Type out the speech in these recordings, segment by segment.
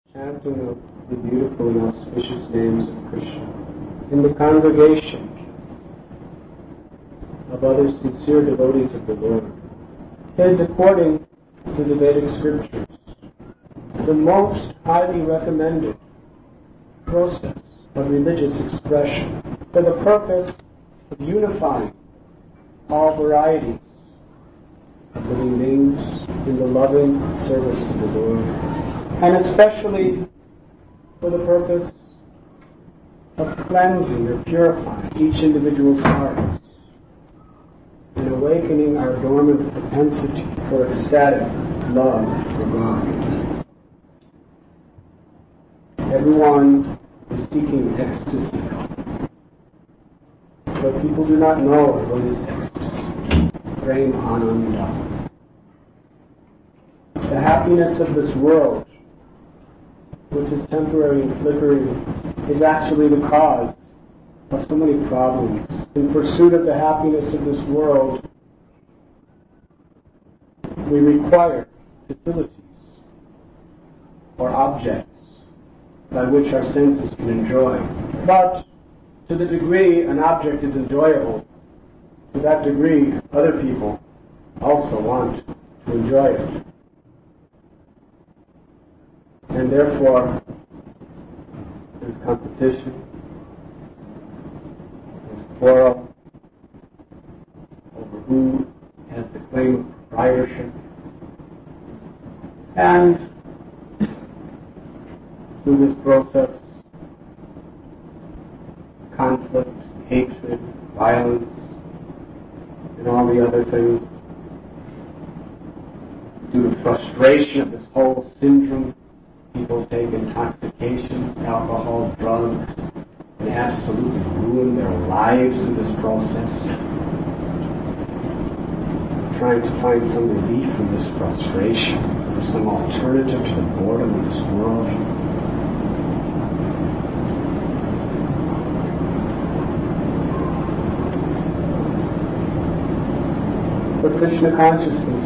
chanting of the beautiful and auspicious names of Krishna in the congregation of other sincere devotees of the Lord is, according to the Vedic scriptures, the most highly recommended process of religious expression for the purpose of unifying all varieties of living beings in the loving service of the Lord, and especially for the purpose of cleansing or purifying each individual's hearts and awakening our dormant propensity for ecstatic love for God. Everyone is seeking ecstasy, but people do not know what is ecstasy. Prem Ananda. The happiness of this world, which is temporary and flickering, is actually the cause of so many problems. In pursuit of the happiness of this world, we require facilities or objects by which our senses can enjoy. But to the degree an object is enjoyable, to that degree other people also want to enjoy it. And therefore, there's competition, there's quarrel over who has the claim of proprietorship. And through this process, conflict, hatred, violence, and all the other things, due to frustration of this whole syndrome, people take intoxications, alcohol, drugs, and absolutely ruin their lives through this process. Trying to find some relief from this frustration, or some alternative to the boredom of this world. But Krishna consciousness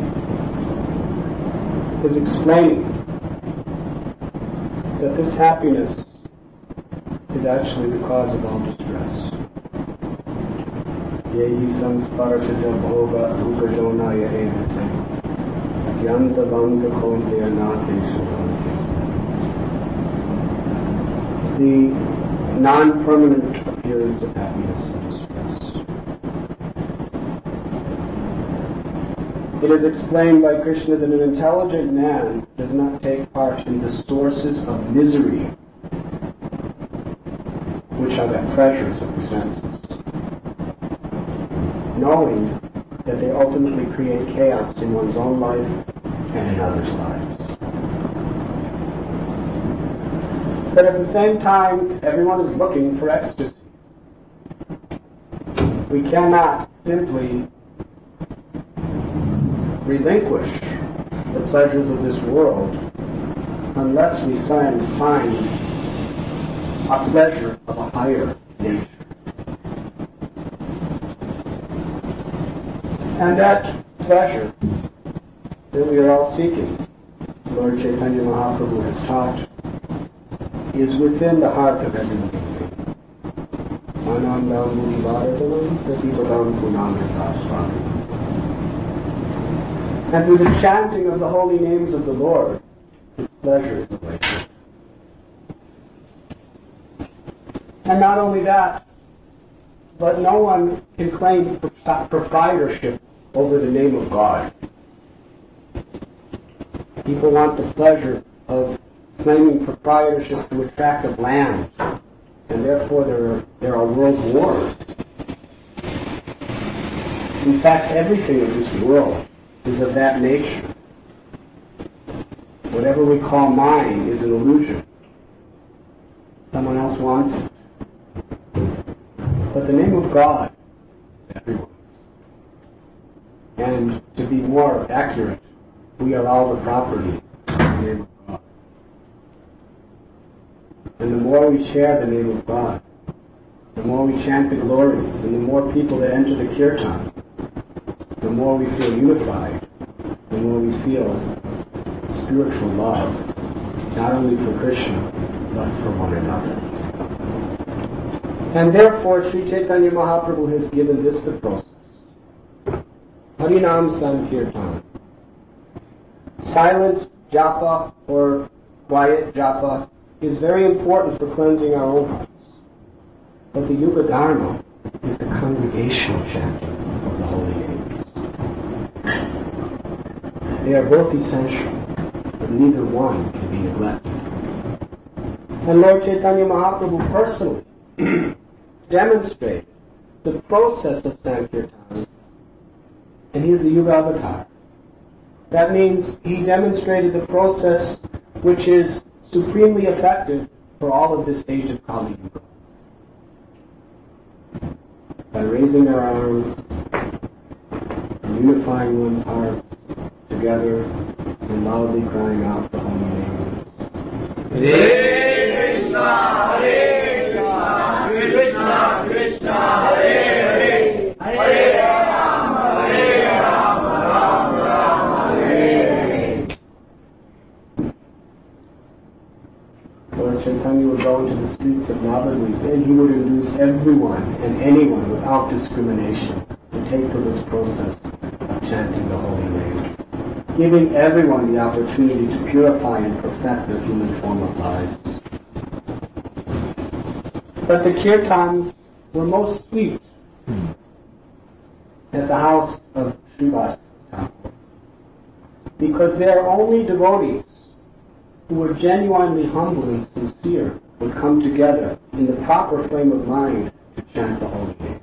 is explaining that this happiness is actually the cause of all distress. Yehi samsparashaja bhoga rupajonaya evate atyanta vanga konteya nateshu. The non-permanent appearance of happiness and distress. It is explained by Krishna that an intelligent man does not take part in the sources of misery, which are the pleasures of the senses, knowing that they ultimately create chaos in one's own life and in others' lives. But at the same time, everyone is looking for ecstasy. We cannot simply relinquish the pleasures of this world unless we find a pleasure of a higher nature. And that pleasure that we are all seeking, Lord Chaitanya Mahaprabhu has taught, is within the heart of every living being. Anandam Mudibharatanam Pratibhadam Punamritasvami. And through the chanting of the holy names of the Lord, His pleasure is awakened. And not only that, but no one can claim proprietorship over the name of God. People want the pleasure of claiming proprietorship to a tract of land, and therefore there are world wars. In fact, everything of this world is of that nature. Whatever we call mine is an illusion. Someone else wants it. But the name of God is everyone's. And to be more accurate, we are all the property of the name of God. And the more we share the name of God, the more we chant the glories, and the more people that enter the kirtan, the more we feel unified, the more we feel spiritual love. not only for Krishna, but for one another. And therefore, Sri Chaitanya Mahaprabhu has given this the process. Harinam Sankirtan. Silent japa or quiet japa is very important for cleansing our own hearts. But the Yuga Dharma is the congregational chanting of the holy names. They are both essential, but neither one can be neglected. And Lord Chaitanya Mahaprabhu personally demonstrated the process of Sankirtan, and he is the Yuga Avatar. That means he demonstrated the process which is supremely effective for all of this age of Kali Yuga. By raising our arms, unifying one's heart together, and loudly crying out the holy names. Hare Krishna, Hare Krishna, Krishna Krishna, Hare Hare, Hare Rama, Hare Rama, Rama Rama, Hare Hare. Lord Chaitanya would go into the streets of Navadvip, and he would induce everyone and anyone without discrimination to take to this process of chanting the holy names, giving everyone the opportunity to purify and perfect their human form of lives. But the kirtans were most sweet at the house of Srivas Thakur, because they are only devotees who were genuinely humble and sincere would come together in the proper frame of mind to chant the holy name.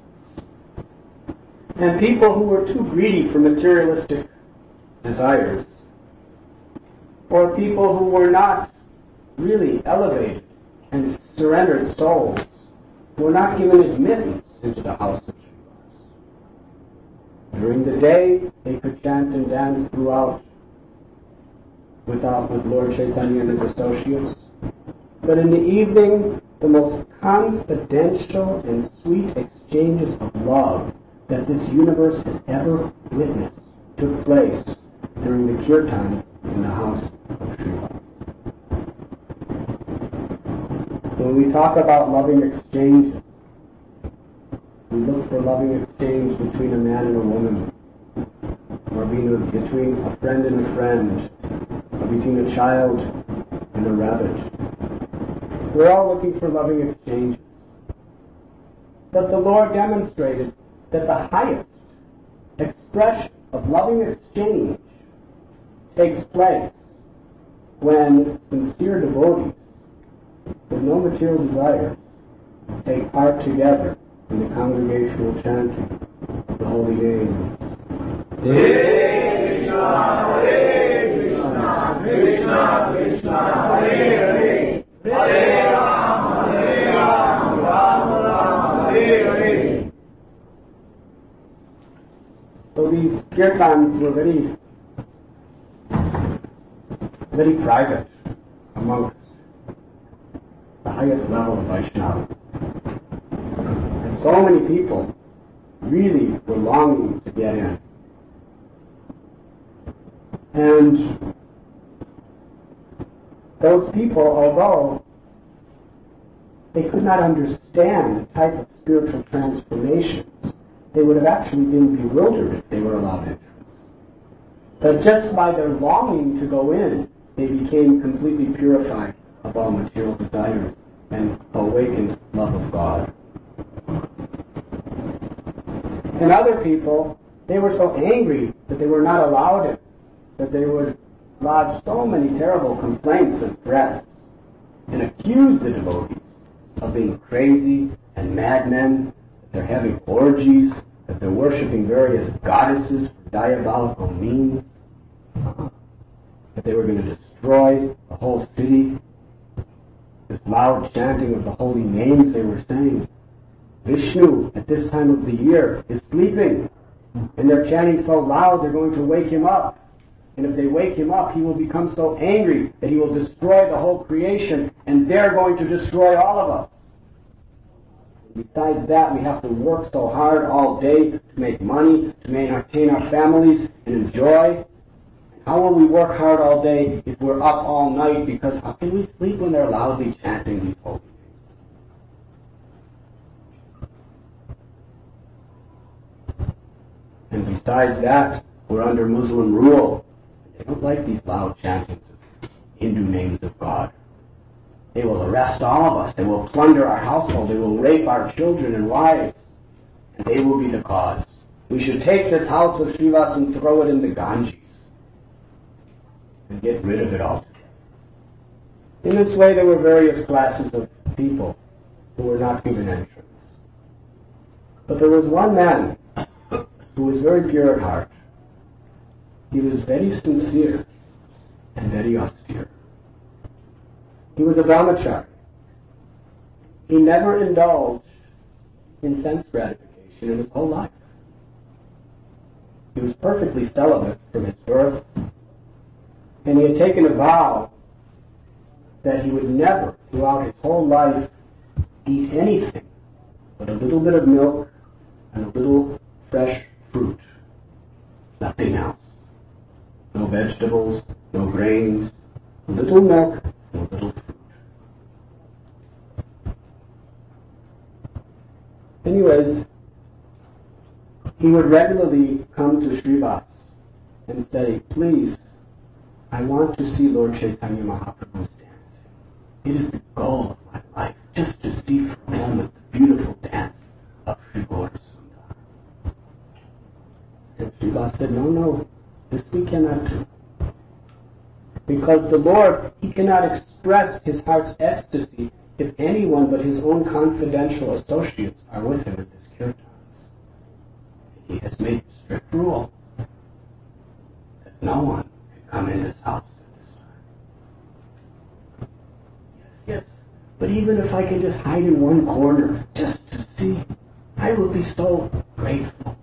And people who were too greedy for materialistic desires, or people who were not really elevated and surrendered souls, were not given admittance into the house of Srivas. During the day, they could chant and dance throughout with Lord Chaitanya and his associates. But in the evening, the most confidential and sweet exchanges of love that this universe has ever witnessed took place during the kirtans in the house of Srivas. When we talk about loving exchanges, we look for loving exchange between a man and a woman, or between a friend and a friend, or between a child and a rabbit. We're all looking for loving exchanges. But the Lord demonstrated that the highest expression of loving exchange takes place when sincere devotees with no material desire take part together in the congregational chanting of the holy names. Hare Krishna, Hare Krishna, Krishna Krishna, Hare Hare, Hare Rama, Hare Rama, Rama Rama, Hare Hare. So these kirtans were very private amongst the highest level of Vaishnava. And so many people really were longing to get in. And those people, although they could not understand the type of spiritual transformations, they would have actually been bewildered if they were allowed entrance. But just by their longing to go in, they became completely purified of all material desires and awakened love of God. And other people, they were so angry that they were not allowed it, that they would lodge so many terrible complaints and threats and accuse the devotees of being crazy and madmen, that they're having orgies, that they're worshipping various goddesses for diabolical means, that they were going to destroy the whole city. This loud chanting of the holy names they were saying. Vishnu, at this time of the year, is sleeping, and they're chanting so loud they're going to wake him up. And if they wake him up, he will become so angry that he will destroy the whole creation, and they're going to destroy all of us. Besides that, we have to work so hard all day to make money, to maintain our families, and enjoy. And How will we work hard all day if we're up all night? Because how can we sleep when they're loudly chanting these holy names? And besides that, we're under Muslim rule. They don't like these loud chantings of Hindu names of God. They will arrest all of us. They will plunder our household. They will rape our children and wives. And they will be the cause. We should take this house of Srivas and throw it in the Ganges and get rid of it altogether. In this way, there were various classes of people who were not given entrance. But there was one man who was very pure at heart. He was very sincere and very austere. He was a brahmachari. He never indulged in sense gratification in his whole life. He was perfectly celibate from his birth, and he had taken a vow that he would never, throughout his whole life, eat anything but a little bit of milk and a little fresh fruit. Nothing else. No vegetables, no grains, a little milk and a little fruit. Anyways, he would regularly come to Srivas and say, please, I want to see Lord Chaitanya Mahaprabhu's dancing. It is the goal of my life, just to see for a moment the beautiful dance of Sri Gaura Sundar. And Srivas said, no, this we cannot do. Because the Lord, He cannot express His heart's ecstasy if anyone but His own confidential associates are with Him at this kirtan. He has made a strict rule that no one can come in this house at this time. Yes, but even if I can just hide in one corner just to see, I will be so grateful.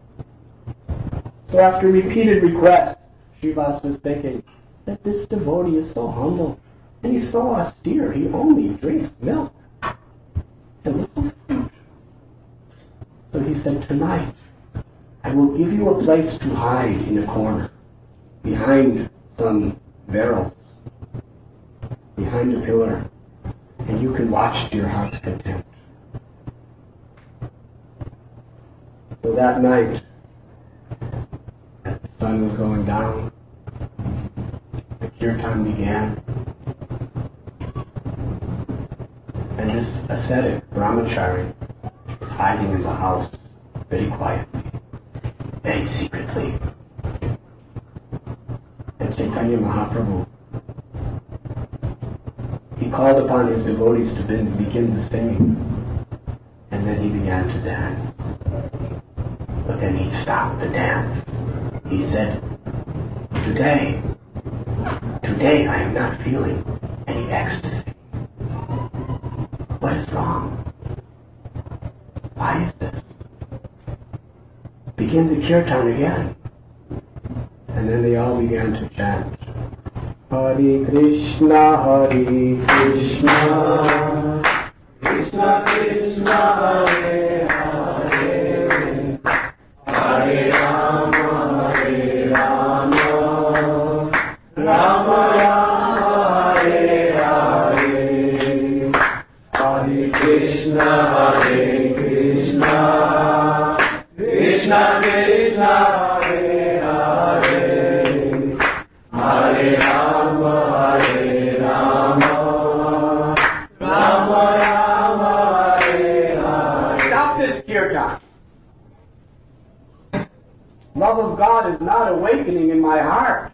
So after repeated requests, Srivas was thinking that this devotee is so humble and he's so austere. He only drinks milk and little fruit. So he said, tonight, I will give you a place to hide in a corner, behind some barrels, behind a pillar, and you can watch to your heart's content. So that night, as the sun was going down, the kirtan began, and this ascetic brahmachari was hiding in the house very quietly, very secretly. And Chaitanya Mahaprabhu, he called upon his devotees to begin the singing, and then he began to dance. But then he stopped the dance. He said, Today I am not feeling any ecstasy. What is wrong? Why is this? Begin the kirtan again. And then they all began to chant. Hare Krishna, Hare Krishna, Krishna Krishna, Hare Hare, Hare Rama, Hare Rama, Rama Rama, Hare Hare, Hare Krishna, Hare Krishna, Krishna Krishna, Hare Hare, Hare Rama, Hare Rama, Rama Rama, Hare Hare. Stop this kirtan. Love of God is not awakening in my heart.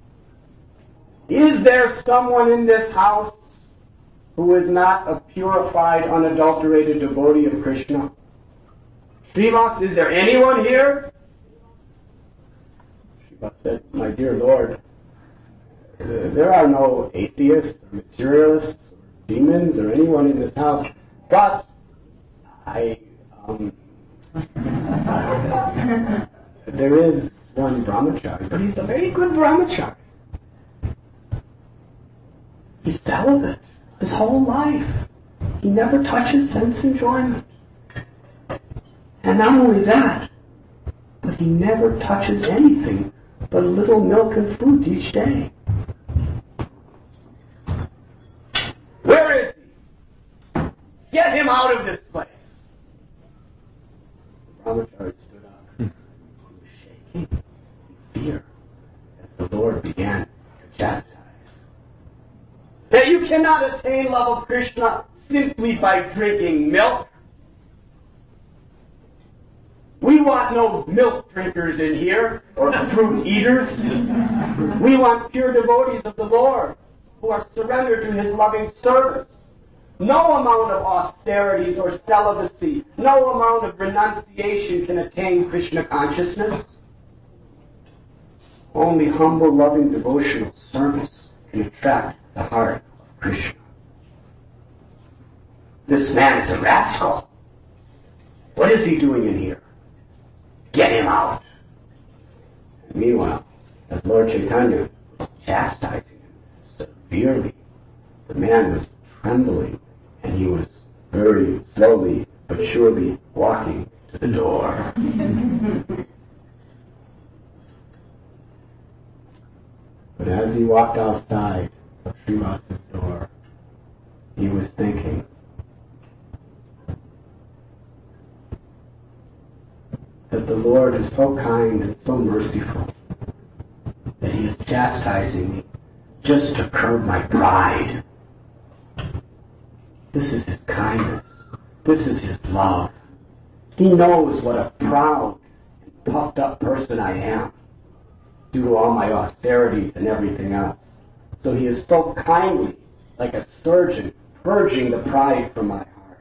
Is there someone in this house who is not a purified, unadulterated devotee of Krishna? Srivas, is there anyone here? Srivas said, my dear Lord, there are no atheists or materialists or demons or anyone in this house, but there is one brahmachari, but he's a very good brahmachari. He's celibate his whole life. He never touches sense enjoyment. And not only that, but he never touches anything but a little milk and fruit each day. Where is he? Get him out of this place. The brahmachari stood up. He was shaking in fear as the Lord began to chastise. That you cannot attain love of Krishna simply by drinking milk. We want no milk drinkers in here, or fruit eaters. We want pure devotees of the Lord, who are surrendered to His loving service. No amount of austerities or celibacy, no amount of renunciation can attain Krishna consciousness. Only humble, loving, devotional service can attract the heart of Krishna. This man is a rascal. What is he doing in here? Get him out. And meanwhile, as Lord Chaitanya was chastising him severely, the man was trembling, and he was very slowly but surely walking to the door. But as he walked outside of Srivasa's door, he was thinking, that the Lord is so kind and so merciful that He is chastising me just to curb my pride. This is His kindness. This is His love. He knows what a proud and puffed up person I am due to all my austerities and everything else. So He is so kindly, like a surgeon, purging the pride from my heart.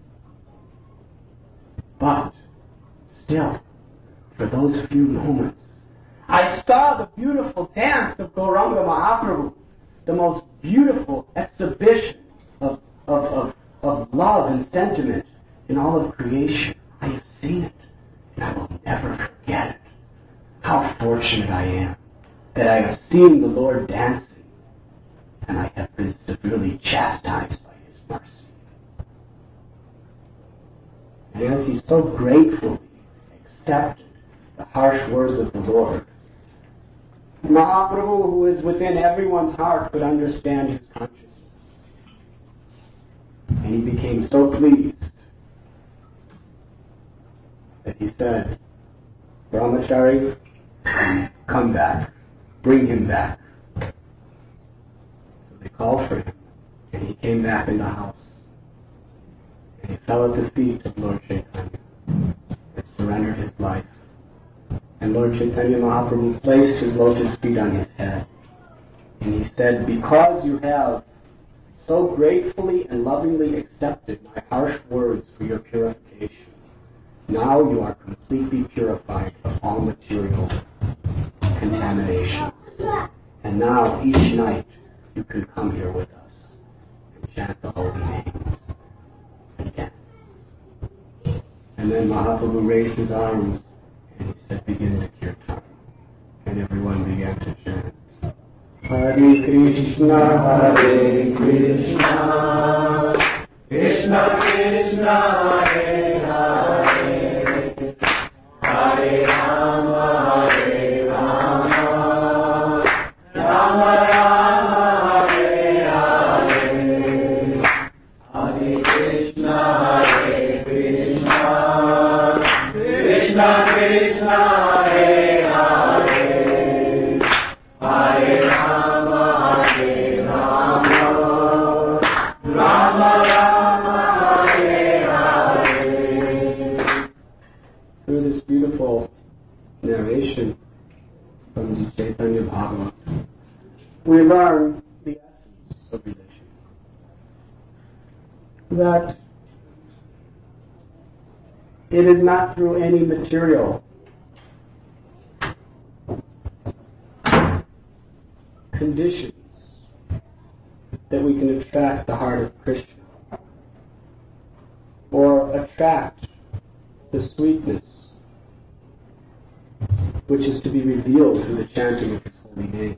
But still, for those few moments, I saw the beautiful dance of Gauranga Mahaprabhu, the most beautiful exhibition of love and sentiment in all of creation. I have seen it, and I will never forget it. How fortunate I am that I have seen the Lord dancing, and I have been severely chastised by His mercy. And as he so gratefully accepted the harsh words of the Lord, Mahaprabhu, who is within everyone's heart, could understand his consciousness. And he became so pleased that he said, Brahmachari, come back. Bring him back. So they called for him, and he came back in the house. And he fell at the feet of Lord Chaitanya and surrendered his life. And Lord Chaitanya Mahaprabhu placed his lotus feet on his head. And he said, because you have so gratefully and lovingly accepted my harsh words for your purification, now you are completely purified of all material contamination. And now, each night, you can come here with us and chant the holy names again. And then Mahaprabhu raised his arms and he said, begin the kirtan. And everyone began to chant. Hare Krishna, Krishna Krishna, Hare Hare, Hare Rama, Hare Rama, Rama Rama, Hare Hare, Hare Krishna, Krishna Krishna, Hare Hare, Hare Rama, Hare Rama, Rama Rama, Hare Hare. Through this beautiful narration from the Chaitanya Bhagavat, we learn the essence of religion. That it is not through any material conditions that we can attract the heart of Krishna or attract the sweetness which is to be revealed through the chanting of His holy names.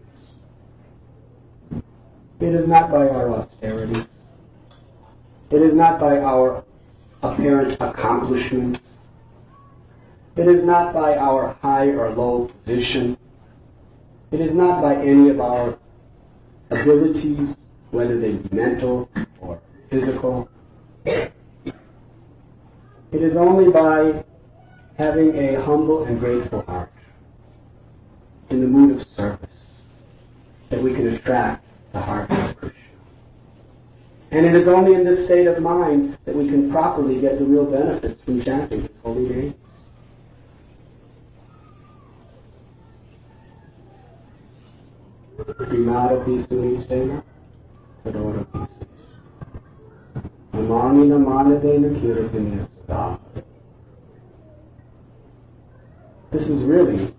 It is not by our austerities. It is not by our apparent accomplishments. It is not by our high or low position. It is not by any of our abilities, whether they be mental or physical. It is only by having a humble and grateful heart in the mood of service that we can attract the heart of Krishna. And it is only in this state of mind that we can properly get the real benefits from chanting His holy name. Primarapi Suritena, Tadorapi Namanina Manadena Kiratina Sada. This is really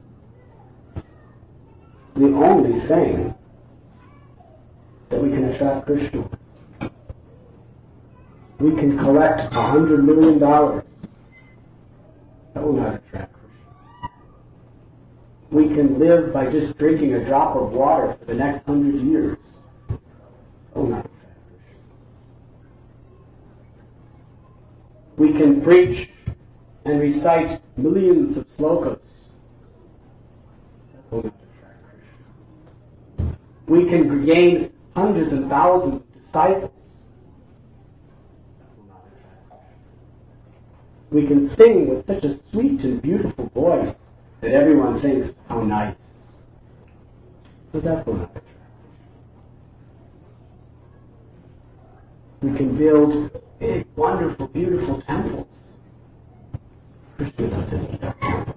the only thing that we can attract Krishna with. We can collect $100 million. That will not attract Krishna. We can live by just drinking a drop of water for the next 100 years. That will not attract Krishna. We can preach and recite millions of slokas. That will not attract Krishna. We can gain hundreds and thousands of disciples. We can sing with such a sweet and beautiful voice that everyone thinks, how nice. But that will not attract. We can build big, wonderful, beautiful temples. Krishna doesn't need our temples.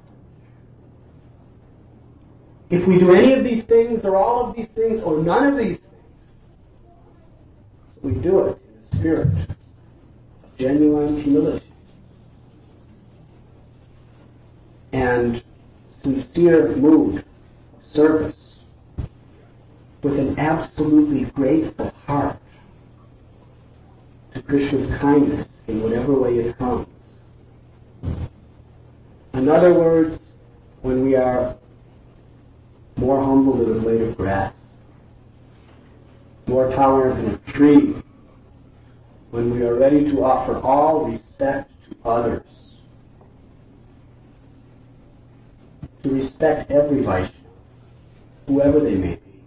If we do any of these things, or all of these things, or none of these things, we do it in the spirit of genuine humility and sincere mood of service, with an absolutely grateful heart to Krishna's kindness in whatever way it comes. In other words, when we are more humble than a blade of grass, more tolerant than a tree, when we are ready to offer all respect to others, to respect every Vaishnava, whoever they may be,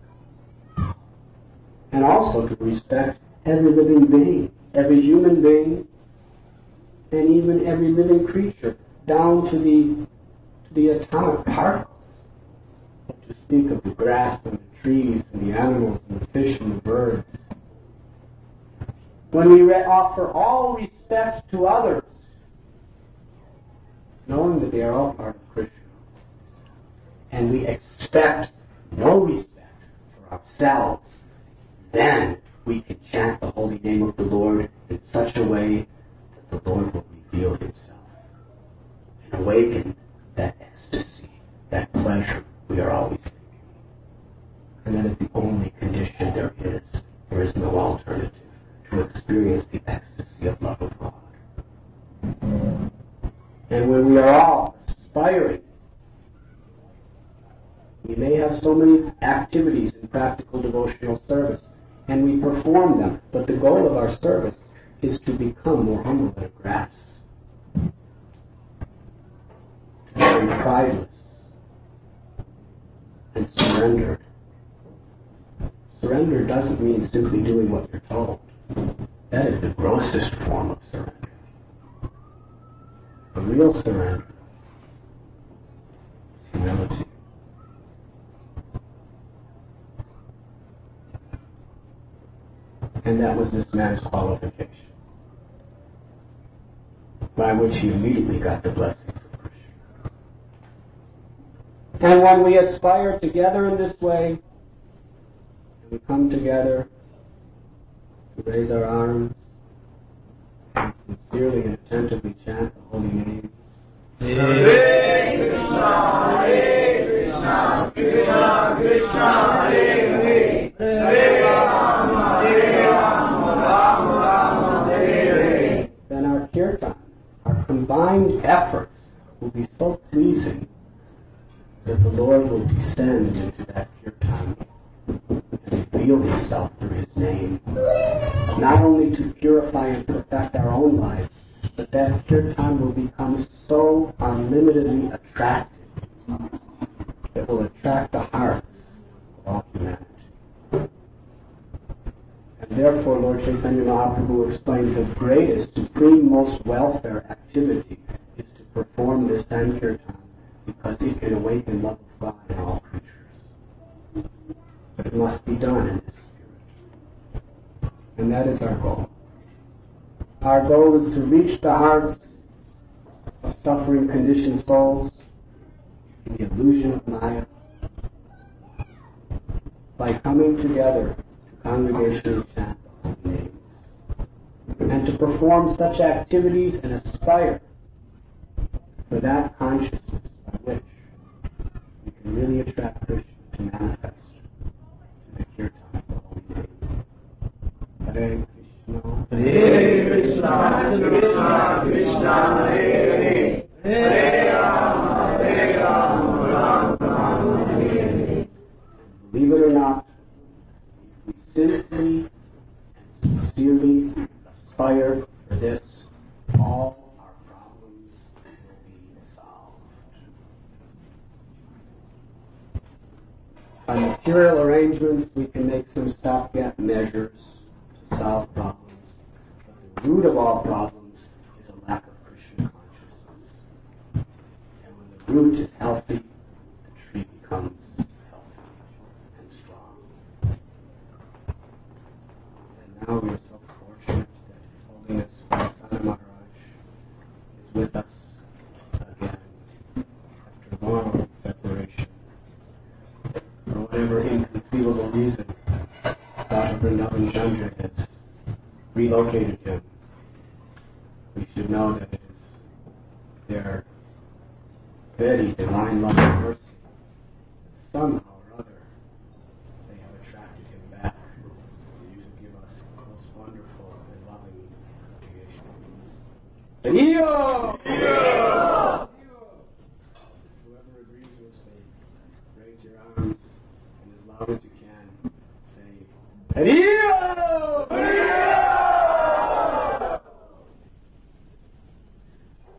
and also to respect every living being, every human being, and even every living creature, down to the atomic particles, to speak of the grass and the trees and the animals and the fish and the birds. When we offer all respect to others, knowing that they are all part of Krishna, and we expect no respect for ourselves, then we can chant the holy name of the Lord in such a way that the Lord will reveal Himself and awaken that ecstasy, that pleasure we are always thinking. And that is the only condition there is. There is no alternative to experience the ecstasy of love of God. And when we are all aspiring, we may have so many activities in practical devotional service, and we perform them, but the goal of our service is to become more humble than a grass, to become prideless and surrendered. Surrender doesn't mean simply doing what you're told. That is the grossest form of surrender. The real surrender is humility. And that was this man's qualification, by which he immediately got the blessings of Krishna. And when we aspire together in this way, and we come together to raise our arms and sincerely and attentively chant the holy names, Hare Krishna, Hare Krishna, Krishna Krishna, Hare Hare, Hare Rama, Hare Rama, Rama Rama, Hare Hare. Then our kirtan, our combined efforts, will be so pleasing that the Lord will descend into that kirtan and reveal Himself through His name, not only to purify and perfect our own lives, but that kirtan will become so unlimitedly attractive that will attract the hearts of all humanity. And therefore, Lord Chaitanya Mahaprabhu explains the greatest, supreme, most welfare activity is to perform this Sankirtan because it can awaken love of God in all creatures. But it must be done in this spirit. And that is our goal. Our goal is to reach the hearts of suffering conditioned souls in the illusion of Maya by coming together to congregationally chant the holy names and to perform such activities and aspire for that consciousness by which we can really attract Krishna to manifest in the kirtan of the holy name. Hare Krishna, Hare Krishna, Krishna Krishna, Hare Hare, Hare Rama, Hare Rama, Rama Rama, Hare Hare. Believe it or not, if we simply and sincerely aspire for this, all our problems will be solved. By material arrangements, we can make some stopgap measures to solve problems, but the root of all problems is a lack of Krishna consciousness. And when the root is healthy, the tree becomes healthy and strong. And now we are so fortunate that His Holiness Vaisana Maharaj is with us again after long separation. For whatever inconceivable reason, Dr. Vrindavan Chandra has relocated him. We should know that it is their very divine love and mercy. Somehow or other, they have attracted him back for you to give us the most wonderful and loving creation. Whoever agrees with his fate, raise your arms and as loud as you can say, Hariyo!